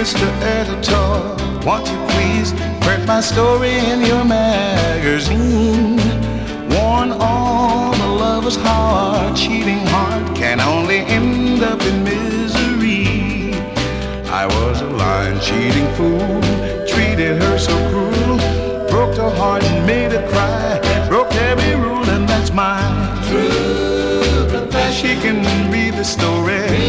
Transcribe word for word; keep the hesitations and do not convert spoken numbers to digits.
Mister Editor, won't you please print my story in your magazine? Warn all the lovers how our cheating heart can only end up in misery. I was a lying, cheating fool, treated her so cruel, broke her heart and made her cry, broke every rule, and that's my true confession. She can read the story